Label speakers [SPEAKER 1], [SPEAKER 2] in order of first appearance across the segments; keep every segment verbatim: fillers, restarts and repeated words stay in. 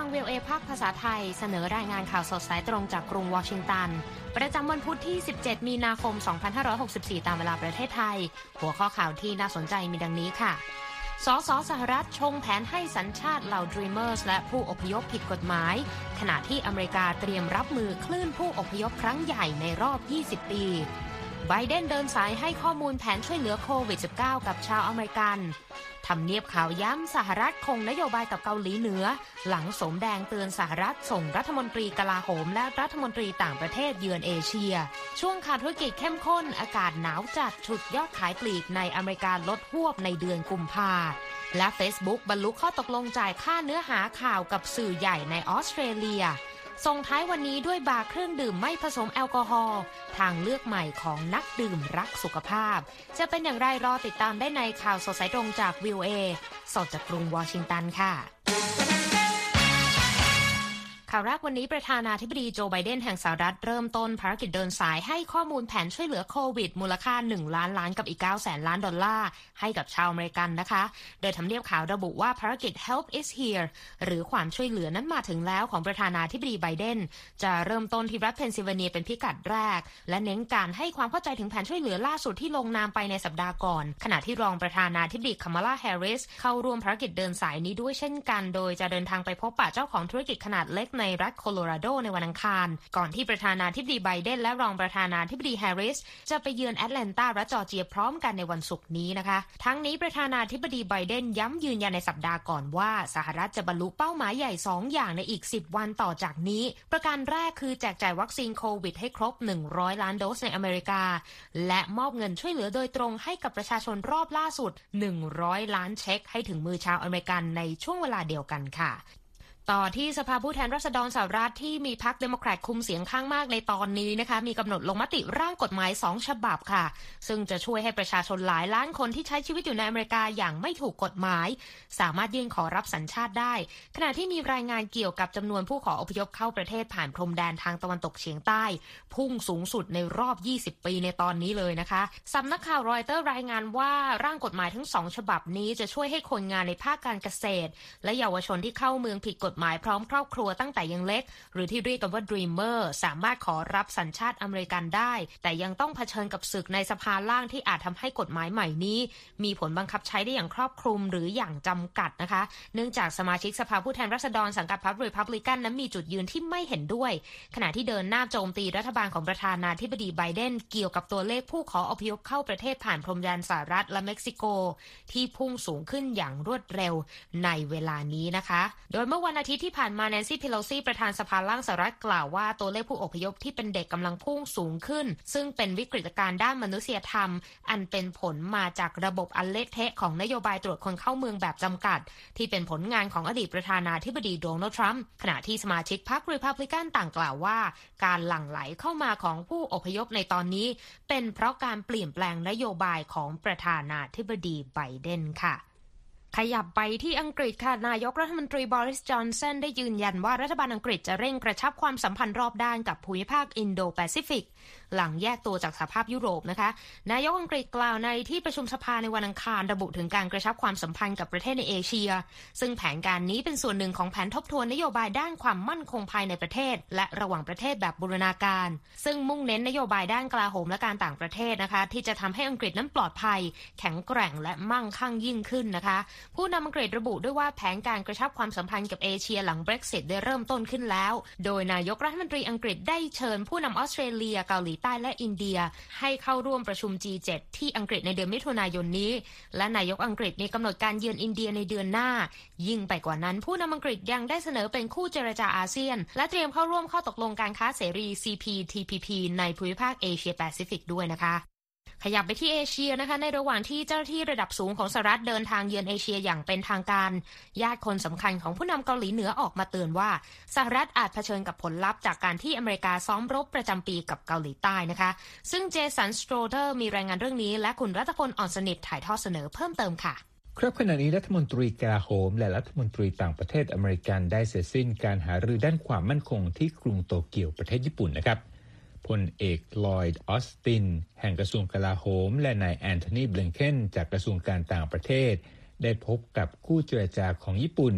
[SPEAKER 1] ง วี โอ เอ ภาคภาษาไทยเสนอรายงานข่าวสดสายตรงจากกรุงวอชิงตันประจำวันพุธที่สิบเจ็ดมีนาคมสองพันห้าร้อยหกสิบสี่ตามเวลาประเทศไทยหัวข้อข่าวที่น่าสนใจมีดังนี้ค่ะสสสหรัฐชงแผนให้สัญชาติเหล่า Dreamers และผู้อพยพผิดกฎหมายขณะที่อเมริกาเตรียมรับมือคลื่นผู้อพยพครั้งใหญ่ในรอบยี่สิบปีไบเดนเดินสายให้ข้อมูลแผนช่วยเหลือโควิด สิบเก้า กับชาวอเมริกันทำเนียบข่าวย้ำสหรัฐคงนโยบายกับเกาหลีเหนือหลังสมแดงเตือนสหรัฐส่งรัฐมนตรีกลาโหมและรัฐมนตรีต่างประเทศเยือนเอเชียช่วงขาดธุรกิจเข้มข้นอากาศหนาวจัดฉุดยอดขายปลีกในอเมริกาลดฮวบในเดือนกุมภาและ Facebook บรรลุข้อตกลงจ่ายค่าเนื้อหาข่าวกับสื่อใหญ่ในออสเตรเลียส่งท้ายวันนี้ด้วยบาร์เครื่องดื่มไม่ผสมแอลกอฮอล์ทางเลือกใหม่ของนักดื่มรักสุขภาพจะเป็นอย่างไรรอติดตามได้ในข่าวสดสายตรงจาก วี โอ เอ สดจากกรุงวอชิงตันค่ะข่าวแรกวันนี้ประธานาธิบดีโจไบเดนแห่งสหรัฐเริ่มต้นภารกิจเดินสายให้ข้อมูลแผนช่วยเหลือโควิดมูลค่าหนึ่งล้านล้านกับอีกเก้าแสนล้านดอลลาร์ให้กับชาวอเมริกันนะคะโดยทำเนียบข่าวระบุว่าภารกิจ Help is here หรือความช่วยเหลือนั้นมาถึงแล้วของประธานาธิบดีไบเดนจะเริ่มต้นที่รัฐเพนซิลเวเนียเป็นพิกัดแรกและเน้นการให้ความเข้าใจถึงแผนช่วยเหลือล่าสุดที่ลงนามไปในสัปดาห์ก่อนขณะที่รองประธานาธิบดีคามาลาแฮร์ริสเข้าร่วมภารกิจเดินสายนี้ด้วยเช่นกันโดยจะเดินทางไปพบปะเจ้าของธุรกิจขนาดเล็กในรัฐโคโลราโดในวันอังคารก่อนที่ประธานาธิบดีไบเดนและรองประธานาธิบดีแฮร์ริสจะไปเยือนแอตแลนตารัฐจอร์เจียพร้อมกันในวันศุกร์นี้นะคะทั้งนี้ประธานาธิบดีไบเดนย้ำยืนยันในสัปดาห์ก่อนว่าสหรัฐจะบรรลุเป้าหมายใหญ่สองอย่างในอีกสิบวันต่อจากนี้ประการแรกคือแจกจ่ายวัคซีนโควิดให้ครบหนึ่งร้อยล้านโดสในอเมริกาและมอบเงินช่วยเหลือโดยตรงให้กับประชาชนรอบล่าสุดหนึ่งร้อยล้านเช็คให้ถึงมือชาวอเมริกันในช่วงเวลาเดียวกันค่ะต่อที่สภาผู้แทนราษฎรสหรัฐที่มีพรรคเดโมแครตคุมเสียงข้างมากในตอนนี้นะคะมีกำหนดลงมติร่างกฎหมายสองฉบับค่ะซึ่งจะช่วยให้ประชาชนหลายล้านคนที่ใช้ชีวิตอยู่ในอเมริกาอย่างไม่ถูกกฎหมายสามารถยื่นขอรับสัญชาติได้ขณะที่มีรายงานเกี่ยวกับจำนวนผู้ขออพยพเข้าประเทศผ่านพรมแดนทางตะวันตกเฉียงใต้พุ่งสูงสุดในรอบยี่สิบปีในตอนนี้เลยนะคะสำนักข่าวรอยเตอร์รายงานว่าร่างกฎหมายทั้งสองฉบับนี้จะช่วยให้คนงานในภาคการเกษตรและเยาวชนที่เข้าเมืองผิดกฎหมายพร้อมครอบครัวตั้งแต่ยังเล็กหรือที่เรียกกันว่า Dreamer สามารถขอรับสัญชาติอเมริกันได้แต่ยังต้องเผชิญกับศึกในสภาล่างที่อาจทำให้กฎหมายใหม่นี้มีผลบังคับใช้ได้อย่างครอบคลุมหรืออย่างจำกัดนะคะเนื่องจากสมาชิกสภาผู้แทนราษฎรสังกัดพรรครีพับลิกันนั้นมีจุดยืนที่ไม่เห็นด้วยขณะที่เดินหน้าโจมตีรัฐบาลของประธานาธิบดีไบเดนเกี่ยวกับตัวเลขผู้ขออพยพเข้าประเทศผ่านพรมแดนสหรัฐและเม็กซิโกที่พุ่งสูงขึ้นอย่างรวดเร็วในเวลานี้นะคะโดยเมื่อวันอาทิตย์ที่ผ่านมาแนนซี่เพโลซีประธานสภาล่างสหรัฐกล่าวว่าตัวเลขผู้อพยพที่เป็นเด็กกำลังพุ่งสูงขึ้นซึ่งเป็นวิกฤตการณ์ด้านมนุษยธรรมอันเป็นผลมาจากระบบอันเละเทะของนโยบายตรวจคนเข้าเมืองแบบจำกัดที่เป็นผลงานของอดีตประธานาธิบดีโดนัลด์ทรัมป์ขณะที่สมาชิกพรรครีพับลิกันต่างกล่าวว่าการหลั่งไหลเข้ามาของผู้อพยพในตอนนี้เป็นเพราะการเปลี่ยนแปลงนโยบายของประธานาธิบดีไบเดนค่ะขยับไปที่อังกฤษค่ะนายกรัฐมนตรีบอริส จอนสันได้ยืนยันว่ารัฐบาลอังกฤษจะเร่งกระชับความสัมพันธ์รอบด้านกับภูมิภาคอินโดแปซิฟิกหลังแยกตัวจากสหภาพยุโรปนะคะนายกอังกฤษกล่าวในที่ประชุมสภาในวันอังคารระบุถึงการกระชับความสัมพันธ์กับประเทศในเอเชียซึ่งแผนการนี้เป็นส่วนหนึ่งของแผนทบทวนนโยบายด้านความมั่นคงภายในประเทศและระหว่างประเทศแบบบูรณาการซึ่งมุ่งเน้นนโยบายด้านกลาโหมและการต่างประเทศนะคะที่จะทำให้อังกฤษนั้นปลอดภัยแข็งแกร่งและมั่งคั่งยิ่งขึ้นนะคะผู้นำอังกฤษระบุด้วยว่าแผนการกระชับความสัมพันธ์กับเอเชียหลัง Brexit ได้เริ่มต้นขึ้นแล้วโดยนายกรัฐมนตรีอังกฤษได้เชิญผู้นำออสเตรเลียเกาหลีใต้และอินเดียให้เข้าร่วมประชุม จี เจ็ด ที่อังกฤษในเดือนมิถุนายนนี้และนายกอังกฤษมีกำหนดการเยือนอินเดียในเดือนหน้ายิ่งไปกว่านั้นผู้นำอังกฤษยังได้เสนอเป็นคู่เจรจาอาเซียนและเตรียมเข้าร่วมข้อตกลงการค้าเสรี ซี พี ที พี พี ในภูมิภาคเอเชียแปซิฟิกด้วยนะคะขยับไปที่เอเชียนะคะในระหว่างที่เจ้าหน้าที่ระดับสูงของสหรัฐเดินทางเยือนเอเชียอย่างเป็นทางการญาติคนสำคัญของผู้นำเกาหลีเหนือออกมาเตือนว่าสหรัฐอาจเผชิญกับผลลัพธ์จากการที่อเมริกาซ้อมรบประจำปีกับเกาหลีใต้นะคะซึ่งเจสันสโตรเดอร์มีรายงานเรื่องนี้และคุณรัตพลอ่อนสนิทถ่ายทอดเสนอเพิ่มเติมค่ะ
[SPEAKER 2] ครับขณะนี้รัฐมนตรีกลาโหมและรัฐมนตรีต่างประเทศอเมริกันได้เสร็จสิ้นการหารือด้านความมั่นคงที่กรุงโตเกียวประเทศญี่ปุ่นนะครับพลเอกลอยด์ออสตินแห่งกระทรวงกลาโหมและนายแอนโทนีบลิงเคนจากกระทรวงการต่างประเทศได้พบกับคู่เจรจาของญี่ปุ่น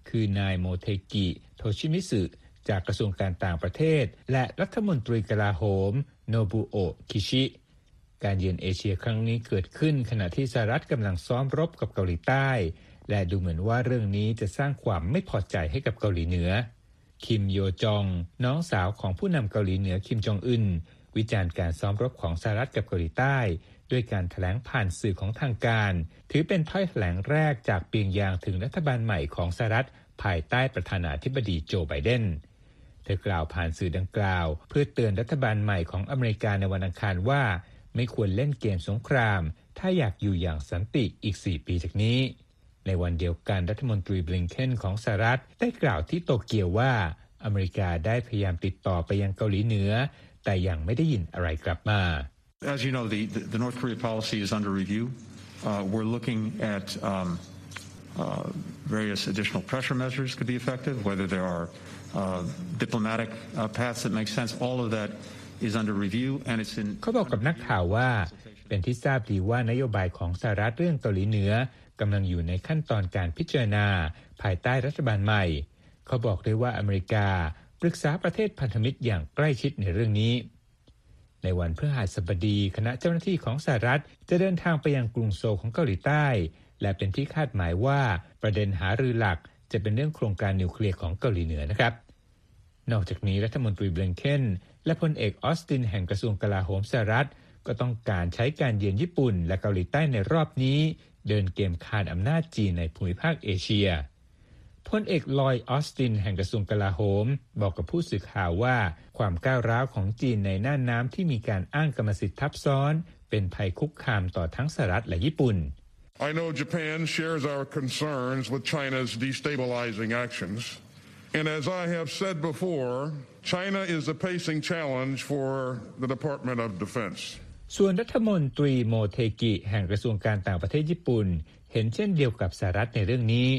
[SPEAKER 2] คือนายโมเทกิโทชิมิสึจากกระทรวงการต่างประเทศและรัฐมนตรีกลาโหมโนบุโอะคิชิการเยือนเอเชียครั้งนี้เกิดขึ้นขณะที่สหรัฐกำลังซ้อมรบกับเกาหลีใต้และดูเหมือนว่าเรื่องนี้จะสร้างความไม่พอใจให้กับเกาหลีเหนือคิมโยจองน้องสาวของผู้นำเกาหลีเหนือคิมจองอึนวิจารณ์การซ้อมรบของสหรัฐกับเกาหลีใต้ด้วยการแถลงผ่านสื่อของทางการถือเป็นถ้อยแถลงแรกจากเปียงยางถึงรัฐบาลใหม่ของสหรัฐภายใต้ประธานาธิบดีโจไบเดนเธอกล่าวผ่านสื่อดังกล่าวเพื่อเตือนรัฐบาลใหม่ของอเมริกาในวันอังคารว่าไม่ควรเล่นเกมสงครามถ้าอยากอยู่อย่างสันติอีกสี่ปีจากนี้ในวันเดียวกันรัฐมนตรีบลิงเคนของสหรัฐได้กล่าวที่โตเกียวว่าอเมริกาได้พยายามติดต่อไปยังเกาหลีเหนือแต่ยังไม่ได้ยินอะไรกลับมา
[SPEAKER 3] As you know, the, the North Korea policy is under review. Uh, we're looking at um, uh, various additional pressure measures could be effective, whether there are uh, diplomatic uh, paths that make sense. All of that is under review, and it's in.
[SPEAKER 2] เขาบอกกับนักข่าวว่าเป็นที่ทราบดีว่านโยบายของสหรัฐเรื่องเกาหลีเหนือกำลังอยู่ในขั้นตอนการพิจารณาภายใต้รัฐบาลใหม่เขาบอกด้วยว่าอเมริกาปรึกษาประเทศพันธมิตรอย่างใกล้ชิดในเรื่องนี้ในวันพฤหัสบดีคณะเจ้าหน้าที่ของสหรัฐจะเดินทางไปยังกรุงโซลของเกาหลีใต้และเป็นที่คาดหมายว่าประเด็นหารือหลักจะเป็นเรื่องโครงการนิวเคลียร์ของเกาหลีเหนือนะครับนอกจากนี้รัฐมนตรีบลิงเคนและพลเอกออสตินแห่งกระทรวงกลาโหมสหรัฐก็ต้องการใช้การเยือนญี่ปุ่นและเกาหลีใต้ในรอบนี้เดินเกมคานอำนาจจีนในภูมิภาคเอเชียพลเอกลอยด์ออสตินแห่งกระทรวงกลาโหมบอกกับผู้สื่อข่าวว่าความก้าวร้าวของจีนในน่านน้ำที่มีการอ้างกรรมสิทธิ์ทับซ้อนเป็นภัยคุกคามต่อทั้งสหรัฐและญี่ปุ่น
[SPEAKER 4] I know Japan shares our concerns with China's destabilizing actions. And as I have said before, China is a pacing challenge for the Department of Defense.
[SPEAKER 2] ส่วนรัฐมนตรีโมเทกิแห่งกระทรวงการต่างประเทศญี่ปุ่นเห็นเช่นเดียวกับสหรัฐในเรื่องนี้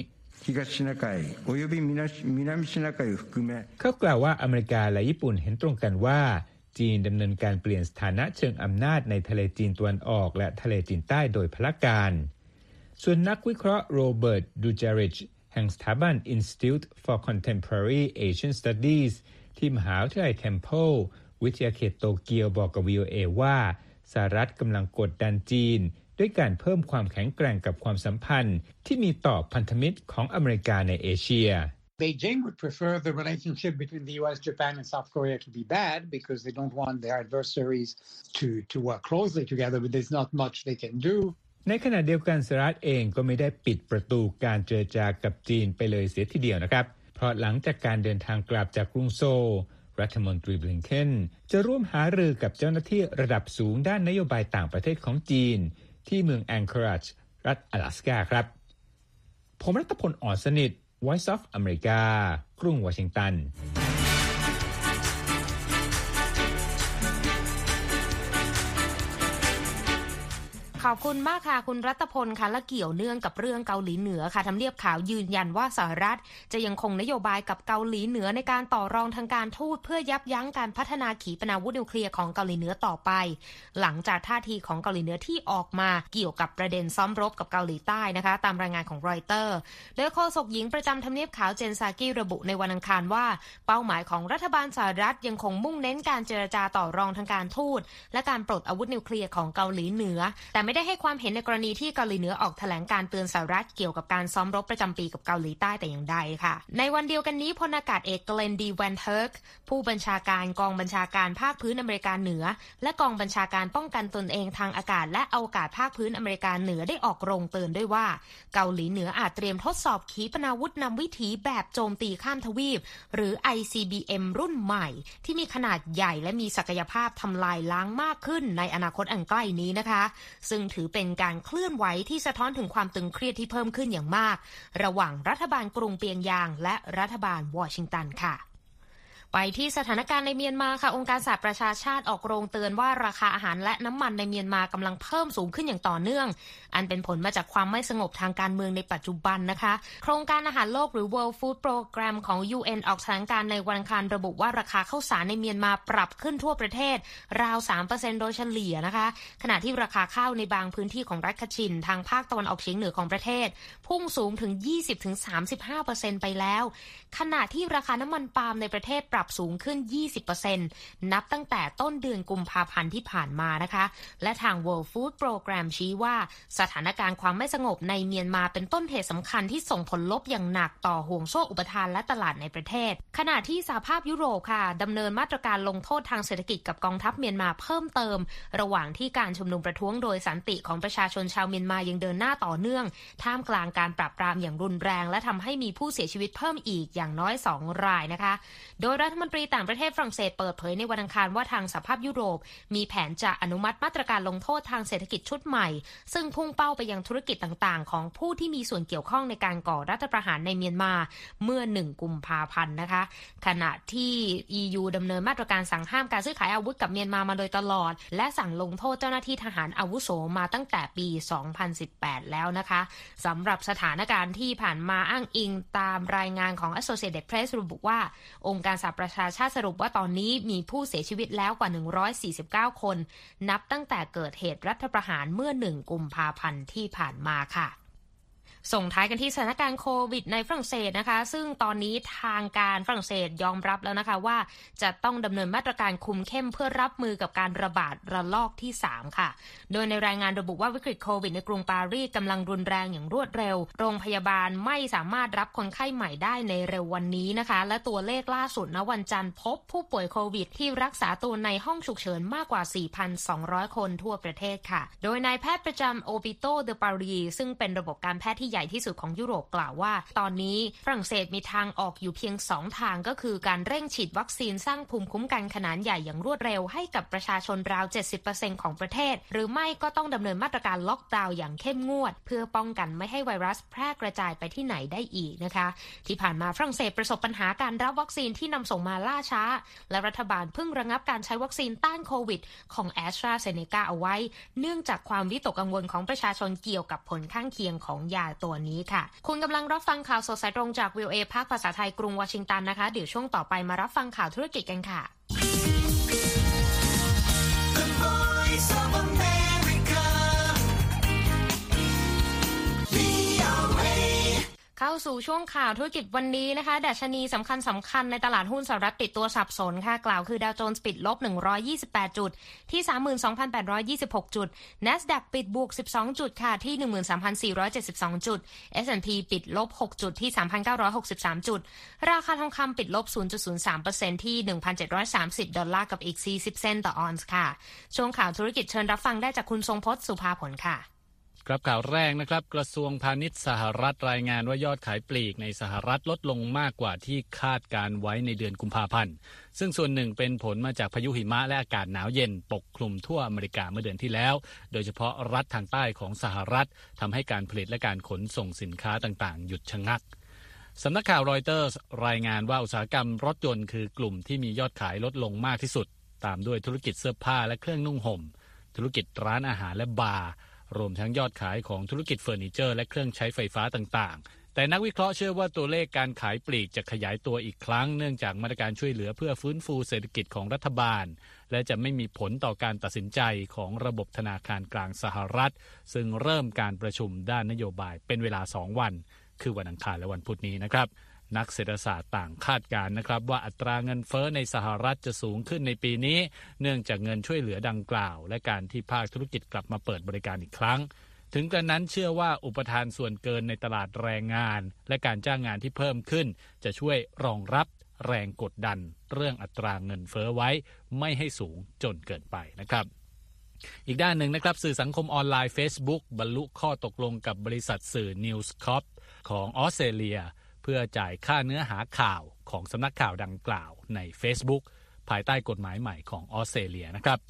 [SPEAKER 2] เขากล่าวว่าอเมริกาและญี่ปุ่นเห็นตรงกันว่าจีนดำเนินการเปลี่ยนสถานะเชิงอำนาจในทะเลจีนตะวันออกและทะเลจีนใต้โดยพละการส่วนนักวิเคราะห์โรเบิร์ตดูจาริชแห่งสถาบัน Institute for Contemporary Asian Studies ที่มหาวิทยาลัย Temple วิทยาเขตโตเกียวบอกกับ วี โอ เอ ว่าสหรัฐกำลังกดดันจีนด้วยการเพิ่มความแข็งแกร่งกับความสัมพันธ์ที่มีต่อพันธมิตรของอเมริกาในเอเชีย
[SPEAKER 5] Beijing would prefer the relationship between the U S, Japan and South Korea to be bad because they don't want their adversaries to to work closely together, but there's not much they can do.
[SPEAKER 2] ในขณะเดียวกันสหรัฐเองก็ไม่ได้ปิดประตูการเจรจากับจีนไปเลยเสียทีเดียวนะครับเพราะหลังจากการเดินทางกลับจากกรุงโซลรัฐมนตรีบลิงเคนจะร่วมหารือกับเจ้าหน้าที่ระดับสูงด้านนโยบายต่างประเทศของจีนที่เมืองแองเคอราจรัฐ阿拉斯กาครับผมรัตพล อ่อนสนิท Voice of America กรุงวอชิงตัน
[SPEAKER 1] ขอบคุณมากค่ะคุณรัตพลค่ะและเกี่ยวเนื่องกับเรื่องเกาหลีเหนือค่ะทำเนียบขาวยืนยันว่าสหรัฐจะยังคงนโยบายกับเกาหลีเหนือในการต่อรองทางการทูตเพื่อยับยั้งการพัฒนาขีปนาวุธนิวเคลียร์ของเกาหลีเหนือต่อไปหลังจากท่าทีของเกาหลีเหนือที่ออกมาเกี่ยวกับประเด็นซ้อมรบกับเกาหลีใต้นะคะตามรายงานของรอยเตอร์โดยโฆษกหญิงประจำทำเนียบขาวเจนซากิระบุในวันอังคารว่าเป้าหมายของรัฐบาลสหรัฐยังคงมุ่งเน้นการเจรจาต่อรองทางการทูตและการปลดอาวุธนิวเคลียร์ของเกาหลีเหนือแต่ไม่ได้ให้ความเห็นในกรณีที่เกาหลีเหนือออกแถลงการเตือนสหรัฐเกี่ยวกับการซ้อมรบประจำปีกับเกาหลีใต้แต่อย่างใดค่ะในวันเดียวกันนี้พลอากาศเอกเกลนดีแวนเทิร์กผู้บัญชาการกองบัญชาการภาคพื้นอเมริกาเหนือและกองบัญชาการป้องกันตนเองทางอากาศและอวกาศภาคพื้นอเมริกาเหนือได้ออกโรงเตือนด้วยว่าเกาหลีเหนืออาจเตรียมทดสอบขีปนาวุธนำวิถีแบบโจมตีข้ามทวีปหรือ ไอ ซี บี เอ็ม รุ่นใหม่ที่มีขนาดใหญ่และมีศักยภาพทำลายล้างมากขึ้นในอนาคตอันใกล้นี้นะคะซึ่งถือเป็นการเคลื่อนไหวที่สะท้อนถึงความตึงเครียดที่เพิ่มขึ้นอย่างมากระหว่างรัฐบาลกรุงเปียงยางและรัฐบาลวอชิงตันค่ะไปที่สถานการณ์ในเมียนมาค่ะองค์การสหประชาชาติออกโรงเตือนว่าราคาอาหารและน้ำมันในเมียนมากำลังเพิ่มสูงขึ้นอย่างต่อเนื่องอันเป็นผลมาจากความไม่สงบทางการเมืองในปัจจุบันนะคะโครงการอาหารโลกหรือ World Food Program ของ ยู เอ็น ออกแถลงการณ์ในวันอังคารระบุว่าราคาข้าวสารในเมียนมาปรับขึ้นทั่วประเทศราว สามเปอร์เซ็นต์ โดยเฉลี่ยนะคะขณะที่ราคาข้าวในบางพื้นที่ของรัฐคชินทางภาคตะวันออกเฉียงเหนือของประเทศพุ่งสูงถึง ยี่สิบถึงสามสิบห้าเปอร์เซ็นต์ ไปแล้วขณะที่ราคาน้ำมันปาล์มในประเทศปรับสูงขึ้น ยี่สิบเปอร์เซ็นต์ นับตั้งแต่ต้นเดือนกุมภาพันธ์ที่ผ่านมานะคะและทาง World Food Program ชี้ว่าสถานการณ์ความไม่สงบในเมียนมาเป็นต้นเหตุสำคัญที่ส่งผลลบอย่างหนักต่อห่วงโซ่อุปทานและตลาดในประเทศขณะที่สหภาพยุโรปค่ะดำเนินมาตรการลงโทษทางเศรษฐกิจกับกองทัพเมียนมาเพิ่มเติมระหว่างที่การชุมนุมประท้วงโดยสันติของประชาชนชาวเมียนมายังเดินหน้าต่อเนื่องท่ามกลางการปราบปรามอย่างรุนแรงและทำให้มีผู้เสียชีวิตเพิ่มอีกอย่างน้อยสองรายนะคะโดยรัฐมนตรีต่างประเทศฝรั่งเศสเปิดเผยในวันอังคารว่าทางสหภาพยุโรปมีแผนจะอนุมัติมาตรการลงโทษทางเศรษฐกิจชุดใหม่ซึ่งพุ่งเป้าไปยังธุรกิจต่างๆของผู้ที่มีส่วนเกี่ยวข้องในการก่อรัฐประหารในเมียนมาเมื่อหนึ่งกุมภาพันธ์นะคะขณะที่ อี ยู ดำเนินมาตรการสั่งห้ามการซื้อขายอาวุธกับเมียนมามาโดยตลอดและสั่งลงโทษเจ้าหน้าที่ทหารอาวุโสมาตั้งแต่ปีสองพันสิบแปดแล้วนะคะสำหรับสถานการณ์ที่ผ่านมาอ้างอิงตามรายงานของ Associated Press ระบุว่าองค์การสหประชาชาติสรุปว่าตอนนี้มีผู้เสียชีวิตแล้วกว่าหนึ่งร้อยสี่สิบเก้าคนนับตั้งแต่เกิดเหตุรัฐประหารเมื่อหนึ่งกุมภาพันธ์ที่ผ่านมาค่ะส่งท้ายกันที่สถานการณ์โควิดในฝรั่งเศสนะคะซึ่งตอนนี้ทางการฝรั่งเศสยอมรับแล้วนะคะว่าจะต้องดำเนินมาตรการคุมเข้มเพื่อรับมือกับการระบาดระลอกที่สามค่ะโดยในรายงานระบุว่าวิกฤตโควิดในกรุงปารีสกำลังรุนแรงอย่างรวดเร็วโรงพยาบาลไม่สามารถรับคนไข้ใหม่ได้ในเร็ววันนี้นะคะและตัวเลขล่าสุดณวันจันทร์พบผู้ป่วยโควิดที่รักษาตัวในห้องฉุกเฉินมากกว่า สี่พันสองร้อย คนทั่วประเทศค่ะโดยนายแพทย์ประจำ Hôpital de Paris ซึ่งเป็นระบบการแพทย์ที่ใหญ่ที่สุดของยุโรปกล่าวว่าตอนนี้ฝรั่งเศสมีทางออกอยู่เพียงสองทางก็คือการเร่งฉีดวัคซีนสร้างภูมิคุ้มกันขนาดใหญ่อย่างรวดเร็วให้กับประชาชนราว เจ็ดสิบเปอร์เซ็นต์ ของประเทศหรือไม่ก็ต้องดำเนินมาตรการล็อกดาวน์อย่างเข้มงวดเพื่อป้องกันไม่ให้ไวรัสแพร่กระจายไปที่ไหนได้อีกนะคะที่ผ่านมาฝรั่งเศสประสบปัญหาการรับวัคซีนที่นำส่งมาล่าช้าและรัฐบาลเพิ่งระงับการใช้วัคซีนต้านโควิดของ AstraZeneca เอาไว้เนื่องจากความวิตกกังวลของประชาชนเกี่ยวกับผลข้างเคียงของยาตัวนี้ค่ะคุณกำลังรับฟังข่าวสดสายตรงจาก วี โอ เอ ภาคภาษาไทยกรุงวอชิงตันนะคะเดี๋ยวช่วงต่อไปมารับฟังข่าวธุรกิจกันค่ะเข้าสู่ช่วงข่าวธุรกิจวันนี้นะคะดัชนีสำคัญสำคัญในตลาดหุ้นสหรัฐปิดตัวสับสนค่ะกล่าวคือดาวโจนส์ปิดลบหนึ่งร้อยยี่สิบแปดจุดที่ สามหมื่นสองพันแปดร้อยยี่สิบหก จุด NASDAQ ปิดบวกสิบสองจุดค่ะที่ หนึ่งหมื่นสามพันสี่ร้อยเจ็ดสิบสอง จุด เอส แอนด์ พี ปิดลบหกจุดที่ สามพันเก้าร้อยหกสิบสาม จุดราคาทองคำปิดลบ ศูนย์จุดศูนย์สามเปอร์เซ็นต์ ที่ หนึ่งพันเจ็ดร้อยสามสิบ ดอลลาร์กับอีกสี่สิบเซนต์ต่อออนซ์ค่ะช่วงข่าวธุรกิจเชิญรับฟังได้จากคุณทรงพจน์สุภาผลค่ะ
[SPEAKER 6] ครับข่าวแรกนะครับกระทรวงพาณิชย์สหรัฐรายงานว่ายอดขายปลีกในสหรัฐลดลงมากกว่าที่คาดการไว้ในเดือนกุมภาพันธ์ซึ่งส่วนหนึ่งเป็นผลมาจากพายุหิมะและอากาศหนาวเย็นปกคลุมทั่วอเมริกาเมื่อเดือนที่แล้วโดยเฉพาะรัฐทางใต้ของสหรัฐทำให้การผลิตและการขนส่งสินค้าต่างๆหยุดชะงักสำนักข่าวรอยเตอร์สรายงานว่าอุตสาหกรรมรถยนต์คือกลุ่มที่มียอดขายลดลงมากที่สุดตามด้วยธุรกิจเสื้อผ้าและเครื่องนุ่งห่มธุรกิจร้านอาหารและบาร์รวมทั้งยอดขายของธุรกิจเฟอร์นิเจอร์และเครื่องใช้ไฟฟ้าต่างๆแต่นักวิเคราะห์เชื่อว่าตัวเลขการขายปลีกจะขยายตัวอีกครั้งเนื่องจากมาตรการช่วยเหลือเพื่อฟื้นฟูเศรษฐกิจของรัฐบาลและจะไม่มีผลต่อการตัดสินใจของระบบธนาคารกลางสหรัฐซึ่งเริ่มการประชุมด้านนโยบายเป็นเวลาสองวันคือวันอังคารและวันพุธนี้นะครับนักเศรษฐศาสตร์ต่างคาดการณ์นะครับว่าอัตราเงินเฟ้อในสหรัฐจะสูงขึ้นในปีนี้เนื่องจากเงินช่วยเหลือดังกล่าวและการที่ภาคธุรกิจกลับมาเปิดบริการอีกครั้งถึงกระนั้นเชื่อว่าอุปทานส่วนเกินในตลาดแรงงานและการจ้างงานที่เพิ่มขึ้นจะช่วยรองรับแรงกดดันเรื่องอัตราเงินเฟ้อไว้ไม่ให้สูงจนเกินไปนะครับอีกด้านหนึ่งนะครับสื่อสังคมออนไลน์ Facebook บรรลุข้อตกลงกับบริษัทสื่อ News Corp ของออสเตรเลียเพื่อจ่ายค่าเนื้อหาข่าวของสำนักข่าวดังกล่าวใน Facebook ภายใต้กฎหมายใหม่ของออสเตรเลียนะครับ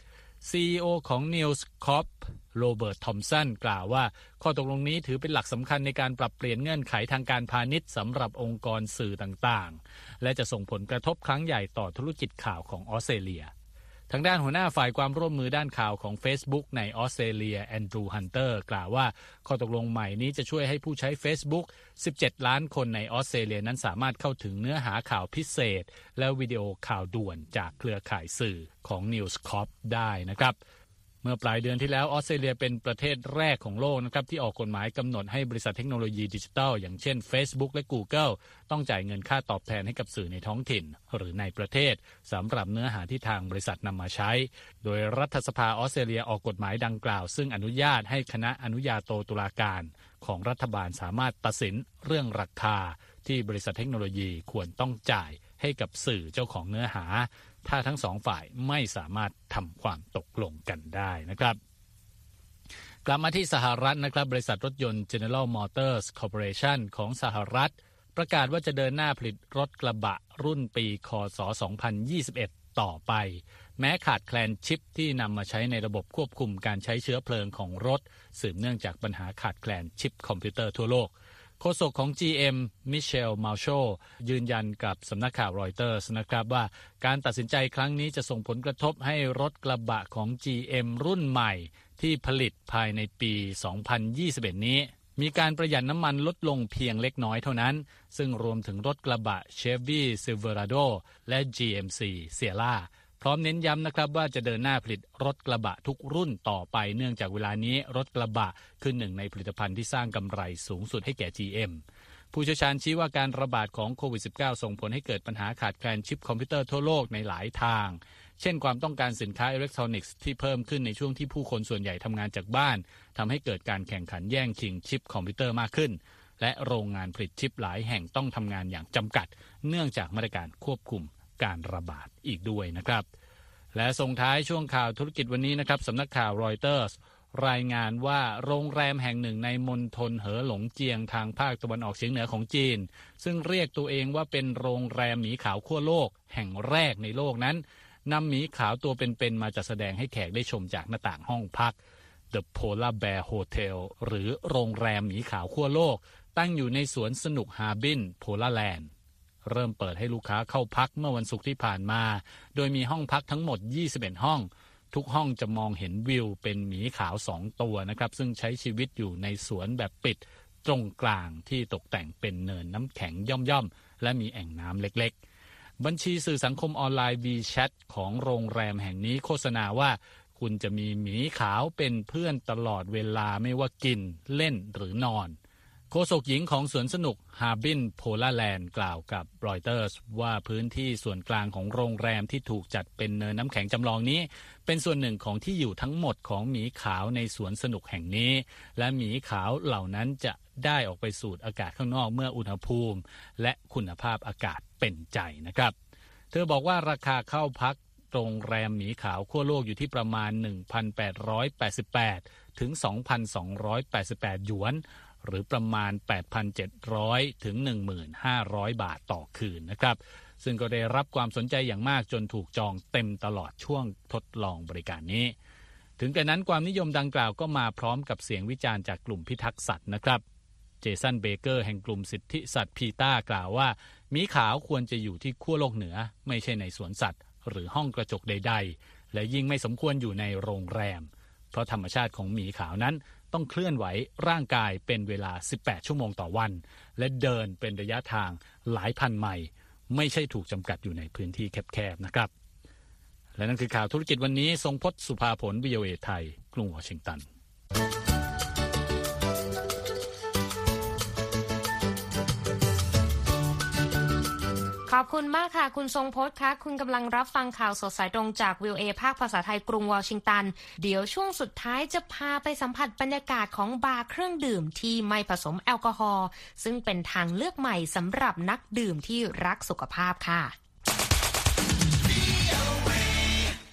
[SPEAKER 6] ซี อี โอ ของ News Corp โรเบิร์ต ทอมสันกล่าวว่าข้อตกลงนี้ถือเป็นหลักสำคัญในการปรับเปลี่ยนเงื่อนไขทางการพาณิชย์สำหรับองค์กรสื่อต่างๆและจะส่งผลกระทบครั้งใหญ่ต่อธุรกิจข่าวของออสเตรเลียทางด้านหัวหน้าฝ่ายความร่วมมือด้านข่าวของ Facebook ในออสเตรเลียแอนดรูว์ ฮันเตอร์กล่าวว่าข้อตกลงใหม่นี้จะช่วยให้ผู้ใช้ Facebook สิบเจ็ดล้านคนในออสเตรเลียนั้นสามารถเข้าถึงเนื้อหาข่าวพิเศษและวิดีโอข่าวด่วนจากเครือข่ายสื่อของ News Corp ได้นะครับเมื่อปลายเดือนที่แล้วออสเตรเลียเป็นประเทศแรกของโลกนะครับที่ออกกฎหมายกำหนดให้บริษัทเทคโนโลยีดิจิทัลอย่างเช่น Facebook และ Google ต้องจ่ายเงินค่าตอบแทนให้กับสื่อในท้องถิ่นหรือในประเทศสำหรับเนื้อหาที่ทางบริษัทนำมาใช้โดยรัฐสภาออสเตรเลียออกกฎหมายดังกล่าวซึ่งอนุญาตให้คณะอนุญาโตตุลาการของรัฐบาลสามารถตัดสินเรื่องราคาที่บริษัทเทคโนโลยีควรต้องจ่ายให้กับสื่อเจ้าของเนื้อหาถ้าทั้งสองฝ่ายไม่สามารถทำความตกลงกันได้นะครับกลับมาที่สหรัฐนะครับบริษัทรถยนต์ General Motors Corporation ของสหรัฐประกาศว่าจะเดินหน้าผลิตรถกระบะรุ่นปีค.ศ. สองพันยี่สิบเอ็ดต่อไปแม้ขาดแคลนชิปที่นำมาใช้ในระบบควบคุมการใช้เชื้อเพลิงของรถสืบเนื่องจากปัญหาขาดแคลนชิปคอมพิวเตอร์ทั่วโลกโฆษกของ จี เอ็ม มิเชล มาลโชยืนยันกับสำนักข่าวรอยเตอร์สนะครับว่าการตัดสินใจครั้งนี้จะส่งผลกระทบให้รถกระบะของ จี เอ็ม รุ่นใหม่ที่ผลิตภายในปี สองพันยี่สิบเอ็ด นี้มีการประหยัดน้ำมันลดลงเพียงเล็กน้อยเท่านั้นซึ่งรวมถึงรถกระบะ Chevy Silverado และ จี เอ็ม ซี Sierraพร้อมเน้นย้ำนะครับว่าจะเดินหน้าผลิตรถกระบะทุกรุ่นต่อไปเนื่องจากเวลานี้รถกระบะคือหนึ่งในผลิตภัณฑ์ที่สร้างกำไรสูงสุดให้แก่ จี เอ็ม ผู้เชี่ยวชาญชี้ว่าการระบาดของโควิด สิบเก้า ส่งผลให้เกิดปัญหาขาดแคลนชิปคอมพิวเตอร์ทั่วโลกในหลายทางเช่นความต้องการสินค้าอิเล็กทรอนิกส์ที่เพิ่มขึ้นในช่วงที่ผู้คนส่วนใหญ่ทำงานจากบ้านทำให้เกิดการแข่งขันแย่งชิงชิปคอมพิวเตอร์มากขึ้นและโรงงานผลิตชิปหลายแห่งต้องทำงานอย่างจำกัดเนื่องจากมาตรการควบคุมการระบาดอีกด้วยนะครับและส่งท้ายช่วงข่าวธุรกิจวันนี้นะครับสำนักข่าวรอยเตอร์สรายงานว่าโรงแรมแห่งหนึ่งในมณฑลเหอหลงเจียงทางภาคตะวันออกเฉียงเหนือของจีนซึ่งเรียกตัวเองว่าเป็นโรงแรมหมีขาวขั้วโลกแห่งแรกในโลกนั้นนำหมีขาวตัวเป็นๆมาจัดแสดงให้แขกได้ชมจากหน้าต่างห้องพัก The Polar Bear Hotel หรือโรงแรมหมีขาวขั้วโลกตั้งอยู่ในสวนสนุกฮาร์บินโพลาร์แลนด์เริ่มเปิดให้ลูกค้าเข้าพักเมื่อวันศุกร์ที่ผ่านมาโดยมีห้องพักทั้งหมดยี่สิบเอ็ดห้องทุกห้องจะมองเห็นวิวเป็นหมีขาวสองตัวนะครับซึ่งใช้ชีวิตอยู่ในสวนแบบปิดตรงกลางที่ตกแต่งเป็นเนินน้ำแข็งย่อมๆและมีแอ่งน้ำเล็กๆบัญชีสื่อสังคมออนไลน์ WeChat ของโรงแรมแห่งนี้โฆษณาว่าคุณจะมีหมีขาวเป็นเพื่อนตลอดเวลาไม่ว่ากินเล่นหรือนอนโฆษกหญิงของสวนสนุกฮาร์บินโพลาร์แลนด์กล่าวกับรอยเตอร์สว่าพื้นที่ส่วนกลางของโรงแรมที่ถูกจัดเป็นเนินน้ำแข็งจำลองนี้เป็นส่วนหนึ่งของที่อยู่ทั้งหมดของหมีขาวในสวนสนุกแห่งนี้และหมีขาวเหล่านั้นจะได้ออกไปสูดอากาศข้างนอกเมื่ออุณหภูมิและคุณภาพอากาศเป็นใจนะครับเธอบอกว่าราคาเข้าพักโรงแรมหมีขาวขั้วโลกอยู่ที่ประมาณ หนึ่งพันแปดร้อยแปดสิบแปด ถึง สองพันสองร้อยแปดสิบแปด หยวนหรือประมาณ แปดพันเจ็ดร้อย ถึง หนึ่งพันห้าร้อย บาทต่อคืนนะครับซึ่งก็ได้รับความสนใจอย่างมากจนถูกจองเต็มตลอดช่วงทดลองบริการนี้ถึงกระนั้นความนิยมดังกล่าวก็มาพร้อมกับเสียงวิจารณ์จากกลุ่มพิทักษ์สัตว์นะครับเจสันเบเกอร์แห่งกลุ่มสิทธิสัตว์พีต้ากล่าวว่าหมีขาวควรจะอยู่ที่ขั้วโลกเหนือไม่ใช่ในสวนสัตว์หรือห้องกระจกใดๆและยิ่งไม่สมควรอยู่ในโรงแรมเพราะธรรมชาติของหมีขาวนั้นต้องเคลื่อนไหวร่างกายเป็นเวลาสิบแปดชั่วโมงต่อวันและเดินเป็นระยะทางหลายพันไมล์ไม่ใช่ถูกจำกัดอยู่ในพื้นที่แคบๆนะครับและนั่นคือข่าวธุรกิจวันนี้ทรงพจน์สุภาผล วี โอ เอ ไทยกรุงวอชิงตัน
[SPEAKER 1] ขอบคุณมากค่ะคุณทรงพจน์คะคุณกำลังรับฟังข่าวสดสายตรงจาก วี โอ เอ ภาคภาษาไทยกรุงวอชิงตันเดี๋ยวช่วงสุดท้ายจะพาไปสัมผัสบรรยากาศของบาร์เครื่องดื่มที่ไม่ผสมแอลกอฮอล์ซึ่งเป็นทางเลือกใหม่สำหรับนักดื่มที่รักสุขภาพค่ะ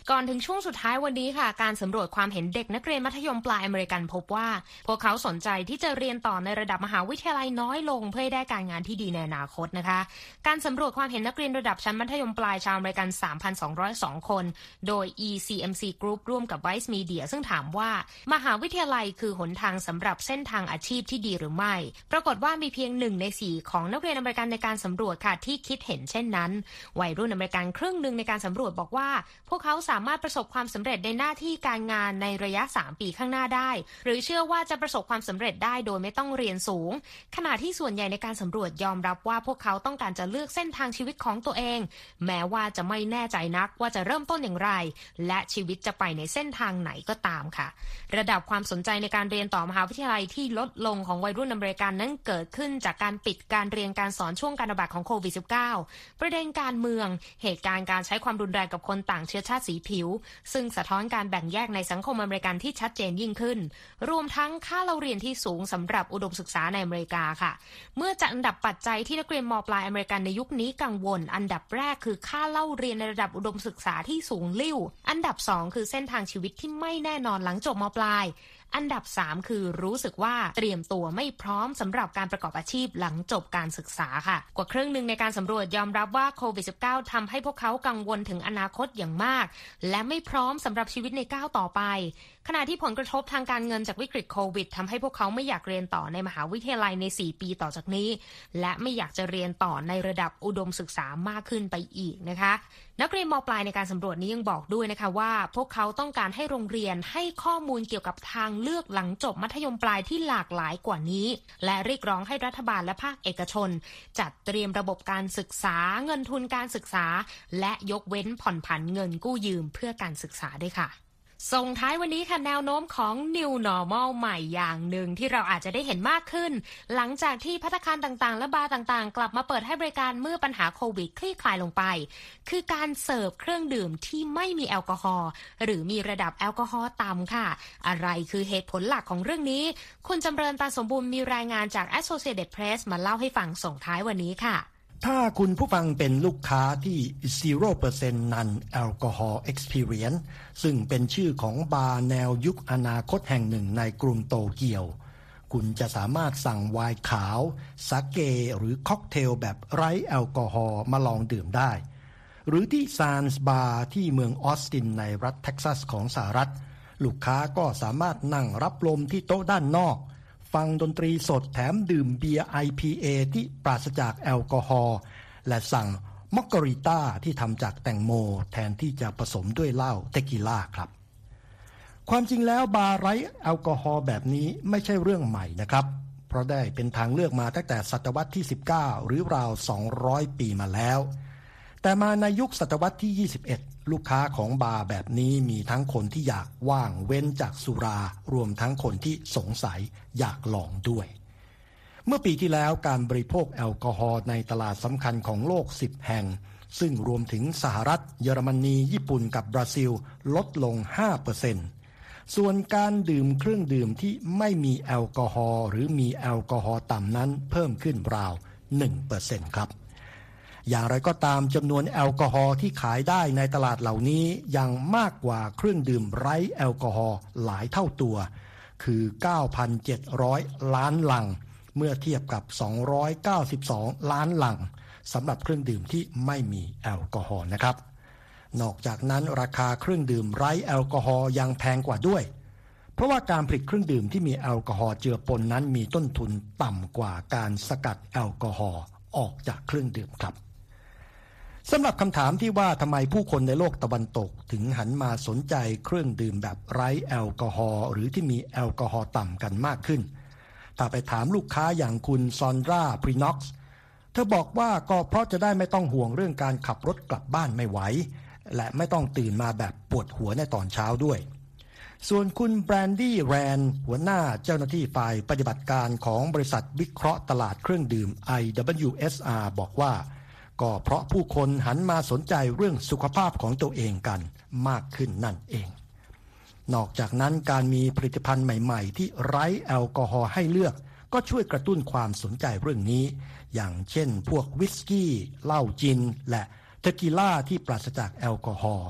[SPEAKER 1] ก่อนถึงช่วงสุดท้ายวันนี้ค่ะการสำรวจความเห็นเด็กนักเรียนมัธยมปลายอเมริกันพบว่าพวกเขาสนใจที่จะเรียนต่อในระดับมหาวิทยาลัยน้อยลงเพื่อได้การงานที่ดีในอนาคตนะคะการสำรวจความเห็นนักเรียนระดับชั้นมัธยมปลายชาวอเมริกัน สามพันสองร้อยสอง คนโดย อี ซี เอ็ม ซี Group ร่วมกับ Vice Media ซึ่งถามว่ามหาวิทยาลัยคือหนทางสำหรับเส้นทางอาชีพที่ดีหรือไม่ปรากฏว่ามีเพียงหนึ่งในสี่ของนักเรียนอเมริกันในการสำรวจค่ะที่คิดเห็นเช่นนั้นวัยรุ่นอเมริกันครึ่งหนึ่งในการสำรวจบอกว่าพวกเขาสามารถประสบความสำเร็จในหน้าที่การงานในระยะสามปีข้างหน้าได้หรือเชื่อว่าจะประสบความสำเร็จได้โดยไม่ต้องเรียนสูงขณะที่ส่วนใหญ่ในการสำรวจยอมรับว่าพวกเขาต้องการจะเลือกเส้นทางชีวิตของตัวเองแม้ว่าจะไม่แน่ใจนักว่าจะเริ่มต้นอย่างไรและชีวิตจะไปในเส้นทางไหนก็ตามค่ะระดับความสนใจในการเรียนต่อมหาวิทยาลัยที่ลดลงของวัยรุ่นอเมริกันนั้นเกิดขึ้นจากการปิดการเรียนการสอนช่วงการระบาดของโควิด สิบเก้า ประเด็นการเมืองเหตุการณ์การใช้ความรุนแรงกับคนต่างเชื้อชาติสีผิวซึ่งสะท้อนการแบ่งแยกในสังคมอเมริกันที่ชัดเจนยิ่งขึ้นรวมทั้งค่าเล่าเรียนที่สูงสำหรับอุดมศึกษาในอเมริกาค่ะเมื่อจัดอันดับปัจจัยที่นักเรียนม.ปลายอเมริกันในยุคนี้กังวลอันดับแรกคือค่าเล่าเรียนในระดับอุดมศึกษาที่สูงลิ่วอันดับสองคือเส้นทางชีวิตที่ไม่แน่นอนหลังจบม.ปลายอันดับสามคือรู้สึกว่าเตรียมตัวไม่พร้อมสำหรับการประกอบอาชีพหลังจบการศึกษาค่ะกว่าครึ่งหนึ่งในการสำรวจยอมรับว่าโควิด สิบเก้า ทำให้พวกเขากังวลถึงอนาคตอย่างมากและไม่พร้อมสำหรับชีวิตในก้าวต่อไปขณะที่ผลกระทบทางการเงินจากวิกฤตโควิดทำให้พวกเขาไม่อยากเรียนต่อในมหาวิทยาลัยในสี่ปีต่อจากนี้และไม่อยากจะเรียนต่อในระดับอุดมศึกษามากขึ้นไปอีกนะคะนักเรียนม.ปลายในการสำรวจนี้ยังบอกด้วยนะคะว่าพวกเขาต้องการให้โรงเรียนให้ข้อมูลเกี่ยวกับทางเลือกหลังจบมัธยมปลายที่หลากหลายกว่านี้และเรียกร้องให้รัฐบาลและภาคเอกชนจัดเตรียมระบบการศึกษาเงินทุนการศึกษาและยกเว้นผ่อนผันเงินกู้ยืมเพื่อการศึกษาด้วยค่ะส่งท้ายวันนี้ค่ะแนวโน้มของ New Normal ใหม่อย่างหนึ่งที่เราอาจจะได้เห็นมากขึ้นหลังจากที่ภัตตาคารต่างๆและบาร์ต่างๆกลับมาเปิดให้บริการเมื่อปัญหาโควิดคลี่คลายลงไปคือการเสิร์ฟเครื่องดื่มที่ไม่มีแอลกอฮอล์หรือมีระดับแอลกอฮอล์ต่ำค่ะอะไรคือเหตุผลหลักของเรื่องนี้คุณจำเริญตาสมบูรณ์มีรายงานจาก Associated Press มาเล่าให้ฟังส่งท้ายวันนี้ค่ะ
[SPEAKER 7] ถ้าคุณผู้ฟังเป็นลูกค้าที่ ศูนย์เปอร์เซ็นต์ Non-Alcohol Experience ซึ่งเป็นชื่อของบาร์แนวยุคอนาคตแห่งหนึ่งในกรุงโตเกียวคุณจะสามารถสั่งไวน์ขาวสาเกหรือค็อกเทลแบบไร้แอลกอฮอล์มาลองดื่มได้หรือที่ซานส์บาร์ที่เมืองออสตินในรัฐเท็กซัสของสหรัฐลูกค้าก็สามารถนั่งรับลมที่โต๊ะด้านนอกฟังดนตรีสดแถมดื่มเบียร์ ไอ พี เอ ที่ปราศจากแอลกอฮอล์และสั่งมอคการิต้าที่ทำจากแตงโมแทนที่จะผสมด้วยเหล้าเทกิล่าครับความจริงแล้วบาร์ไร้แอลกอฮอล์แบบนี้ไม่ใช่เรื่องใหม่นะครับเพราะได้เป็นทางเลือกมาตั้งแต่ศตวรรษที่สิบเก้าหรือราวสองร้อยปีมาแล้วแต่มาในยุคศตวรรษที่ยี่สิบเอ็ดลูกค้าของบาร์แบบนี้มีทั้งคนที่อยากว่างเว้นจากสุรารวมทั้งคนที่สงสัยอยากลองด้วยเมื่อปีที่แล้วการบริโภคแอลกอฮอล์ในตลาดสำคัญของโลกสิบแห่งซึ่งรวมถึงสหรัฐเยอรมนีญี่ปุ่นกับบราซิลลดลง ห้าเปอร์เซ็นต์ ส่วนการดื่มเครื่องดื่มที่ไม่มีแอลกอฮอล์หรือมีแอลกอฮอล์ต่ำนั้นเพิ่มขึ้นราว หนึ่งเปอร์เซ็นต์ ครับอย่างไรก็ตามจำนวนแอลกอฮอล์ที่ขายได้ในตลาดเหล่านี้ยังมากกว่าเครื่องดื่มไร้แอลกอฮอล์หลายเท่าตัวคือ เก้าพันเจ็ดร้อย ล้านลังเมื่อเทียบกับสองร้อยเก้าสิบสองล้านลังสำหรับเครื่องดื่มที่ไม่มีแอลกอฮอล์นะครับนอกจากนั้นราคาเครื่องดื่มไร้แอลกอฮอล์ยังแพงกว่าด้วยเพราะว่าการผลิตเครื่องดื่มที่มีแอลกอฮอล์เจือปนนั้นมีต้นทุนต่ำกว่าการสกัดแอลกอฮอล์ออกจากเครื่องดื่มครับสำหรับคำถามที่ว่าทำไมผู้คนในโลกตะวันตกถึงหันมาสนใจเครื่องดื่มแบบไร้แอลกอฮอล์หรือที่มีแอลกอฮอล์ต่ำกันมากขึ้นถ้าไปถามลูกค้าอย่างคุณซอนดราพรีน็อกซ์เธอบอกว่าก็เพราะจะได้ไม่ต้องห่วงเรื่องการขับรถกลับบ้านไม่ไหวและไม่ต้องตื่นมาแบบปวดหัวในตอนเช้าด้วยส่วนคุณแบรนดี้แรนหัวหน้าเจ้าหน้าที่ฝ่ายปฏิบัติการของบริษัทวิเคราะห์ตลาดเครื่องดื่ม ไอ ดับเบิลยู เอส อาร์ บอกว่าก็เพราะผู้คนหันมาสนใจเรื่องสุขภาพของตัวเองกันมากขึ้นนั่นเองนอกจากนั้นการมีผลิตภัณฑ์ใหม่ๆที่ไร้แอลกอฮอล์ให้เลือกก็ช่วยกระตุ้นความสนใจเรื่องนี้อย่างเช่นพวกวิสกี้เหล้าจินและเทกิล่าที่ปราศจากแอลกอฮอล์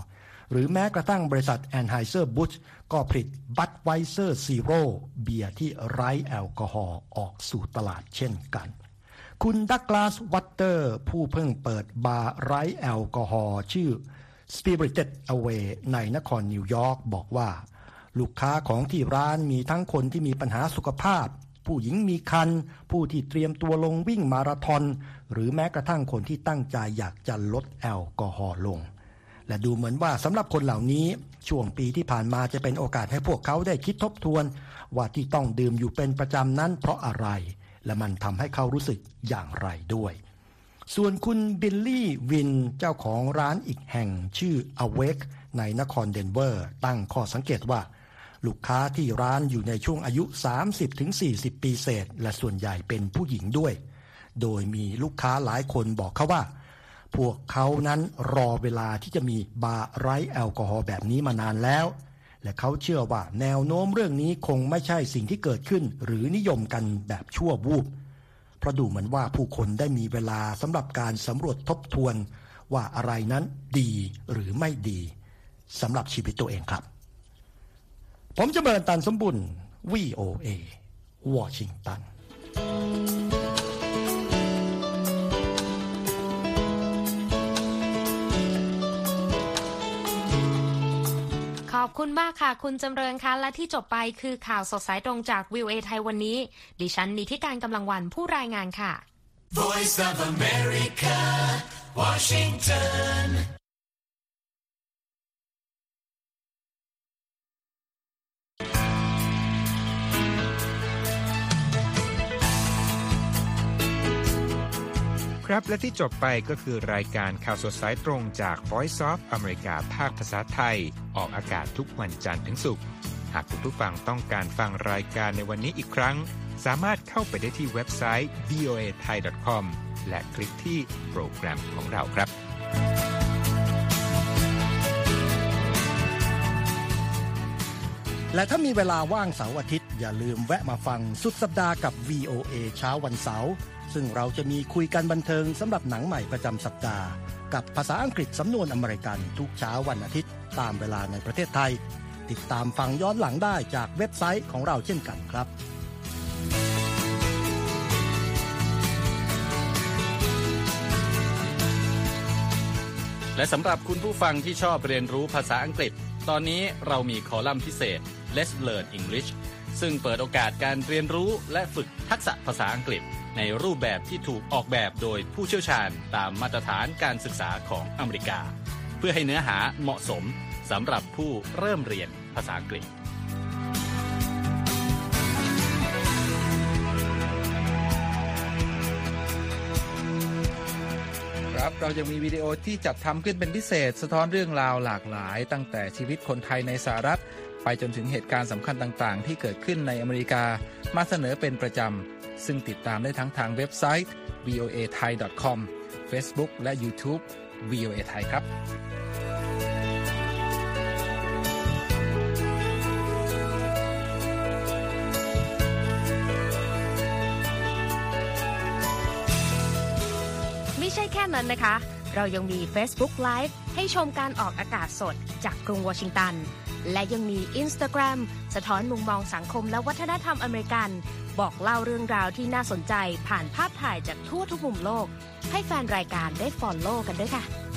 [SPEAKER 7] หรือแม้กระทั่งบริษัท Anheuser-Busch ก็ผลิต Budweiser Zero เบียร์ที่ไร้แอลกอฮอล์ออกสู่ตลาดเช่นกันคุณดักลาส วัตเตอร์ผู้เพิ่งเปิดบาร์ไร้แอลกอฮอล์ชื่อ Spirited Away ในนครนิวยอร์กบอกว่าลูกค้าของที่ร้านมีทั้งคนที่มีปัญหาสุขภาพผู้หญิงมีครรภ์ผู้ที่เตรียมตัวลงวิ่งมาราธอนหรือแม้กระทั่งคนที่ตั้งใจอยากจะลดแอลกอฮอล์ลงและดูเหมือนว่าสำหรับคนเหล่านี้ช่วงปีที่ผ่านมาจะเป็นโอกาสให้พวกเขาได้คิดทบทวนว่าที่ต้องดื่มอยู่เป็นประจำนั้นเพราะอะไรและมันทำให้เขารู้สึกอย่างไรด้วยส่วนคุณบิลลี่วินเจ้าของร้านอีกแห่งชื่อ Awake ในนครเดนเวอร์ตั้งข้อสังเกตว่าลูกค้าที่ร้านอยู่ในช่วงอายุ สามสิบถึงสี่สิบ ปีเศษและส่วนใหญ่เป็นผู้หญิงด้วยโดยมีลูกค้าหลายคนบอกเขาว่าพวกเขานั้นรอเวลาที่จะมีบาร์ไร้แอลกอฮอล์แบบนี้มานานแล้วและเขาเชื่อว่าแนวโน้มเรื่องนี้คงไม่ใช่สิ่งที่เกิดขึ้นหรือนิยมกันแบบชั่ววูบเพราะดูเหมือนว่าผู้คนได้มีเวลาสำหรับการสำรวจทบทวนว่าอะไรนั้นดีหรือไม่ดีสำหรับชีวิตตัวเองครับผมจะเบิร์นตันสมบุญ วี โอ เอ วอชิงตัน
[SPEAKER 1] ขอบคุณมากค่ะคุณจำเริญคะและที่จบไปคือข่าวสดสายตรงจาก วี โอ เอ ไทยวันนี้ดิฉันนิธิการกำลังวันผู้รายงานค่ะ Voice of America Washington
[SPEAKER 2] ครับและที่จบไปก็คือรายการข่าวสดสายตรงจาก Voice of America ภาคภาษาไทยออกอากาศทุกวันจันทร์ถึงศุกร์หากคุณผู้ฟังต้องการฟังรายการในวันนี้อีกครั้งสามารถเข้าไปได้ที่เว็บไซต์ วี โอ เอ ไทย ดอท คอม และคลิกที่โปรแกรมของเราครับ
[SPEAKER 7] และถ้ามีเวลาว่างเสาร์อาทิตย์อย่าลืมแวะมาฟังสุดสัปดาห์กับ วี โอ เอ เช้าวันเสาร์ซึ่งเราจะมีคุยกันบันเทิงสำหรับหนังใหม่ประจำสัปดาห์กับภาษาอังกฤษสำนวนอเมริกันทุกเช้าวันอาทิตย์ตามเวลาในประเทศไทยติดตามฟังย้อนหลังได้จากเว็บไซต์ของเราเช่นกันครับ
[SPEAKER 6] และสำหรับคุณผู้ฟังที่ชอบเรียนรู้ภาษาอังกฤษตอนนี้เรามีคอลัมน์พิเศษ Let's Learn English ซึ่งเปิดโอกาสการเรียนรู้และฝึกทักษะภาษาอังกฤษในรูปแบบที่ถูกออกแบบโดยผู้เชี่ยวชาญตามมาตรฐานการศึกษาของอเมริกาเพื่อให้เนื้อหาเหมาะสมสำหรับผู้เริ่มเรียนภาษาอังกฤษ
[SPEAKER 8] ครับเรายังมีวิดีโอที่จัดทำขึ้นเป็นพิเศษสะท้อนเรื่องราวหลากหลายตั้งแต่ชีวิตคนไทยในสหรัฐไปจนถึงเหตุการณ์สำคัญต่างๆที่เกิดขึ้นในอเมริกามาเสนอเป็นประจำซึ่งติดตามได้ทั้งทางเว็บไซต์ วี โอ เอ ไทย ดอท คอม Facebook และ YouTube วี โอ เอ ไทยครับ
[SPEAKER 1] ไม่ใช่แค่นั้นนะคะเรายังมี Facebook Live ให้ชมการออกอากาศสดจากกรุงวอชิงตันและยังมี Instagram สะท้อนมุมมองสังคมและวัฒนธรรมอเมริกันบอกเล่าเรื่องราวที่น่าสนใจผ่านภาพถ่ายจากทั่วทุกมุมโลกให้แฟนรายการได้ follow กันด้วยค่ะ